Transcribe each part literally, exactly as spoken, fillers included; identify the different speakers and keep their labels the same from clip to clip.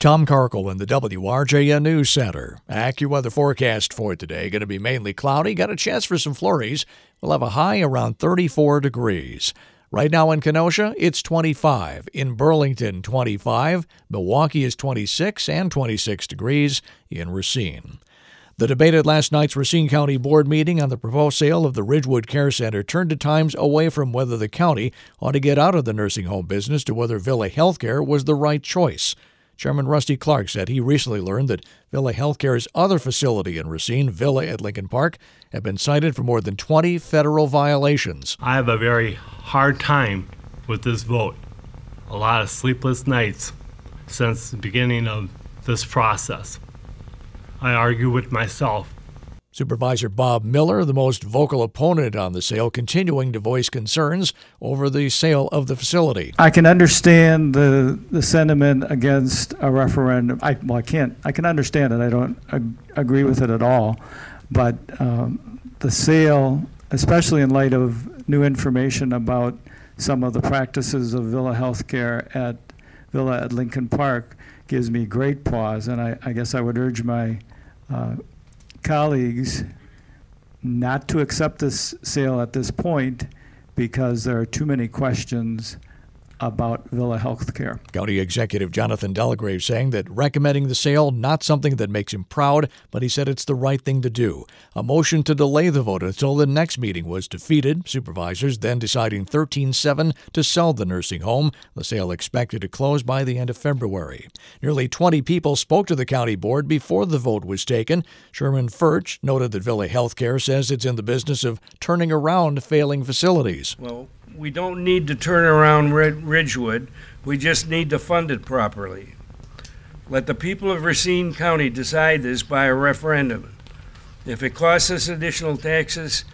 Speaker 1: Tom Karkel in the W R J N News Center. AccuWeather forecast for today. Going to be mainly cloudy. Got a chance for some flurries. We'll have a high around thirty-four degrees. Right now in Kenosha, it's twenty-five. In Burlington, twenty-five. Milwaukee is twenty-six and twenty-six degrees in Racine. The debate at last night's Racine County Board meeting on the proposed sale of the Ridgewood Care Center turned at times away from whether the county ought to get out of the nursing home business to whether Villa Healthcare was the right choice. Chairman Rusty Clark said he recently learned that Villa Healthcare's other facility in Racine, Villa at Lincoln Park, had been cited for more than twenty federal violations.
Speaker 2: I have a very hard time with this vote. A lot of sleepless nights since the beginning of this process. I argue with myself.
Speaker 1: Supervisor Bob Miller, the most vocal opponent on the sale, continuing to voice concerns over the sale of the facility.
Speaker 3: I can understand the the sentiment against a referendum. I, well, I can't. I can understand it. I don't ag- agree with it at all. But um, the sale, especially in light of new information about some of the practices of Villa Healthcare at Villa at Lincoln Park, gives me great pause. And I, I guess I would urge my uh, colleagues not to accept this sale at this point because there are too many questions about Villa Healthcare.
Speaker 1: County Executive Jonathan Delagrave saying that recommending the sale, not something that makes him proud, but he said it's the right thing to do. A motion to delay the vote until the next meeting was defeated. Supervisors then deciding thirteen seven to sell the nursing home. The sale expected to close by the end of February. Nearly twenty people spoke to the county board before the vote was taken. Sherman Furch noted that Villa Healthcare says it's in the business of turning around failing facilities.
Speaker 4: Well, we don't need to turn around Ridgewood. We just need to fund it properly. Let the people of Racine County decide this by a referendum. If it costs us additional taxes,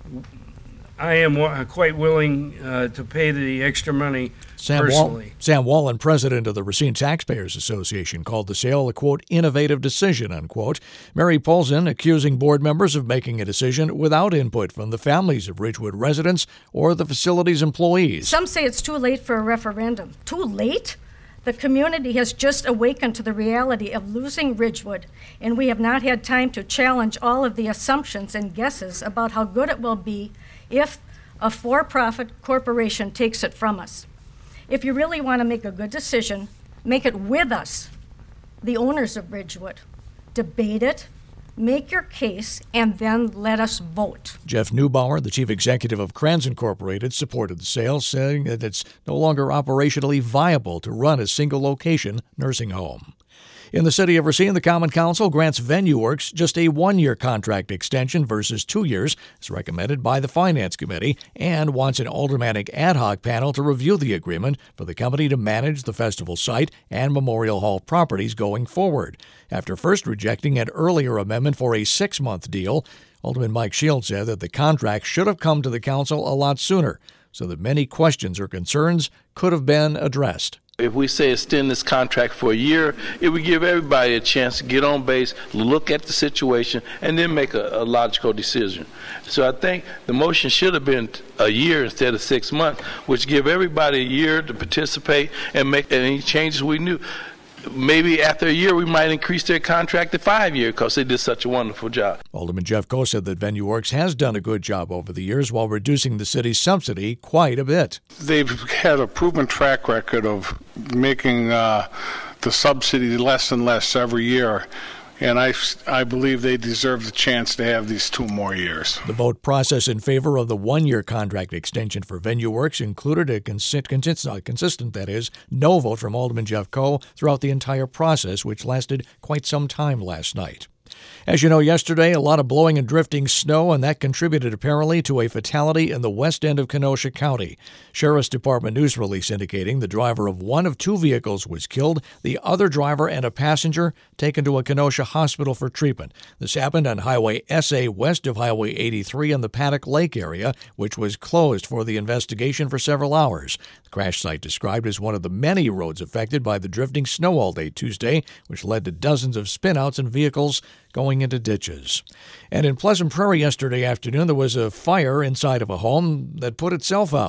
Speaker 4: I am quite willing uh, to pay the extra money
Speaker 1: Sam
Speaker 4: personally.
Speaker 1: Wall- Sam Wallen, president of the Racine Taxpayers Association, called the sale a, quote, innovative decision, unquote. Mary Polson accusing board members of making a decision without input from the families of Ridgewood residents or the facility's employees.
Speaker 5: Some say it's too late for a referendum. Too late? The community has just awakened to the reality of losing Ridgewood, and we have not had time to challenge all of the assumptions and guesses about how good it will be if a for-profit corporation takes it from us. If you really want to make a good decision, make it with us, the owners of Ridgewood. Debate it, make your case, and then let us vote.
Speaker 1: Jeff Neubauer, the chief executive of Kranz Incorporated, supported the sale, saying that it's no longer operationally viable to run a single-location nursing home. In the city of Racine, the Common Council grants VenueWorks just a one-year contract extension versus two years, as recommended by the Finance Committee, and wants an aldermanic ad hoc panel to review the agreement for the company to manage the festival site and Memorial Hall properties going forward. After first rejecting an earlier amendment for a six-month deal, Alderman Mike Shields said that the contract should have come to the council a lot sooner, so that many questions or concerns could have been addressed.
Speaker 6: If we say extend this contract for a year, it would give everybody a chance to get on base, look at the situation, and then make a, a logical decision. So I think the motion should have been a year instead of six months, which give everybody a year to participate and make any changes we knew. Maybe after a year, we might increase their contract to five years because they did such a wonderful job.
Speaker 1: Alderman Jeff Coe said that VenueWorks has done a good job over the years while reducing the city's subsidy quite a bit.
Speaker 7: They've had a proven track record of making uh, the subsidy less and less every year. And I, I believe they deserve the chance to have these two more years.
Speaker 1: The vote process in favor of the one-year contract extension for VenueWorks included a consist, consist, uh, consistent, that is, no vote from Alderman Jeff Coe throughout the entire process, which lasted quite some time last night. As you know, yesterday, a lot of blowing and drifting snow, and that contributed apparently to a fatality in the west end of Kenosha County. Sheriff's Department news release indicating the driver of one of two vehicles was killed, the other driver and a passenger taken to a Kenosha hospital for treatment. This happened on Highway S A west of Highway eighty-three in the Paddock Lake area, which was closed for the investigation for several hours. The crash site described as one of the many roads affected by the drifting snow all day Tuesday, which led to dozens of spinouts and vehicles going into ditches. And in Pleasant Prairie yesterday afternoon, there was a fire inside of a home that put itself out.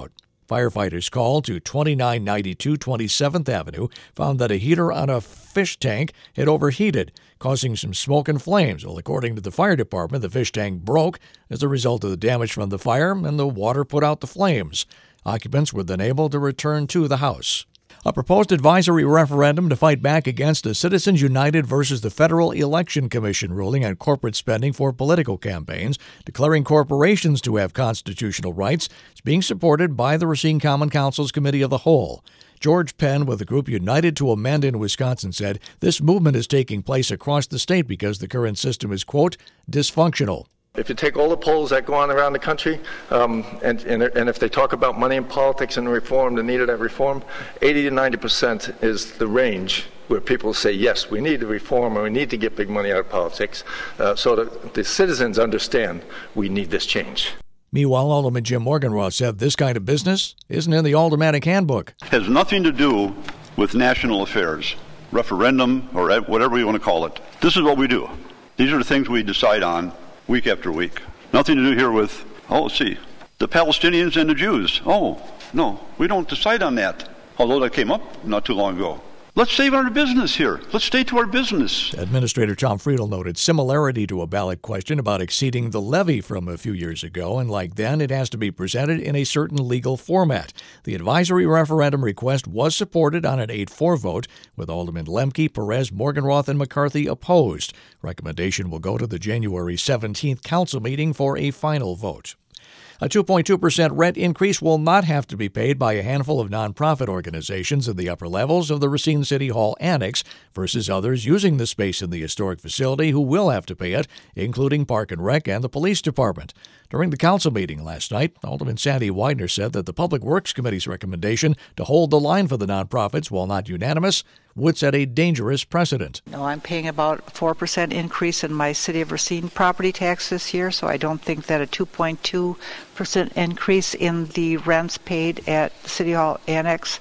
Speaker 1: Firefighters called to twenty-nine ninety-two twenty-seventh Avenue found that a heater on a fish tank had overheated, causing some smoke and flames. Well, according to the fire department, the fish tank broke as a result of the damage from the fire, and the water put out the flames. Occupants were then able to return to the house. A proposed advisory referendum to fight back against the Citizens United versus the Federal Election Commission ruling on corporate spending for political campaigns, declaring corporations to have constitutional rights, is being supported by the Racine Common Council's Committee of the Whole. George Penn with the group United to Amend in Wisconsin said this movement is taking place across the state because the current system is, quote, dysfunctional.
Speaker 8: If you take all the polls that go on around the country, um, and, and, and if they talk about money in politics and reform, the need of that reform, eighty to ninety percent is the range where people say, yes, we need to reform and we need to get big money out of politics, uh, so that the citizens understand we need this change.
Speaker 1: Meanwhile, Alderman Jim Morganroth said this kind of business isn't in the Aldermanic Handbook.
Speaker 9: It has nothing to do with national affairs, referendum, or whatever you want to call it. This is what we do. These are the things we decide on week after week. Nothing to do here with, oh, let's see, the Palestinians and the Jews. Oh, no, we don't decide on that, although that came up not too long ago. Let's save our business here. Let's stay to our business.
Speaker 1: Administrator Tom Friedel noted similarity to a ballot question about exceeding the levy from a few years ago, and like then, it has to be presented in a certain legal format. The advisory referendum request was supported on an eight four vote, with Alderman Lemke, Perez, Morganroth, and McCarthy opposed. Recommendation will go to the January seventeenth council meeting for a final vote. A two point two percent rent increase will not have to be paid by a handful of nonprofit organizations in the upper levels of the Racine City Hall Annex versus others using the space in the historic facility who will have to pay it, including Park and Rec and the Police Department. During the council meeting last night, Alderman Sandy Widener said that the Public Works Committee's recommendation to hold the line for the nonprofits, while not unanimous, would set a dangerous precedent.
Speaker 10: No, I'm paying about a four percent increase in my City of Racine property tax this year, so I don't think that a two point two percent increase in the rents paid at the City Hall Annex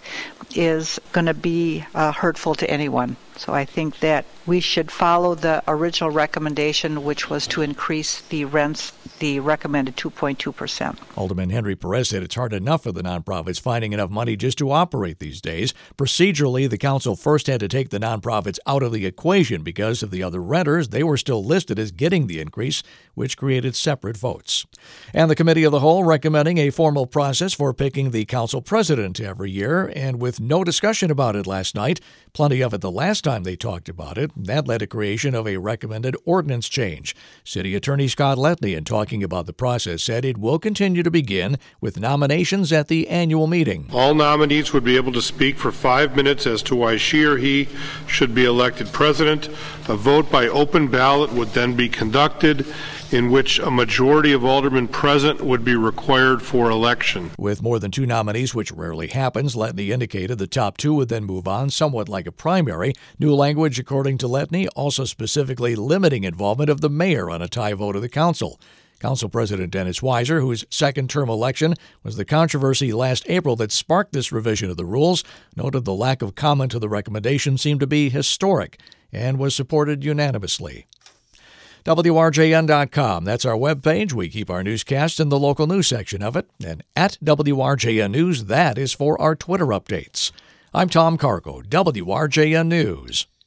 Speaker 10: is going to be uh, hurtful to anyone. So I think that we should follow the original recommendation, which was to increase the rents, the recommended two point two percent.
Speaker 1: Alderman Henry Perez said it's hard enough for the nonprofits finding enough money just to operate these days. Procedurally, the council first had to take the nonprofits out of the equation because of the other renters. They were still listed as getting the increase, which created separate votes. And the Committee of the Whole recommending a formal process for picking the council president every year, and with no discussion about it last night, plenty of it the last time they talked about it. That led to creation of a recommended ordinance change. City Attorney Scott Letney, in talking about the process, said it will continue to begin with nominations at the annual meeting.
Speaker 11: All nominees would be able to speak for five minutes as to why she or he should be elected president. A vote by open ballot would then be conducted, in which a majority of aldermen present would be required for election.
Speaker 1: With more than two nominees, which rarely happens, Letney indicated the top two would then move on, somewhat like a primary. New language, according to Letney, also specifically limiting involvement of the mayor on a tie vote of the council. Council President Dennis Weiser, whose second-term election was the controversy last April that sparked this revision of the rules, noted the lack of comment to the recommendation seemed to be historic and was supported unanimously. W R J N dot com. That's our webpage. We keep our newscasts in the local news section of it. And at W R J N News, that is for our Twitter updates. I'm Tom Cargo, W R J N News.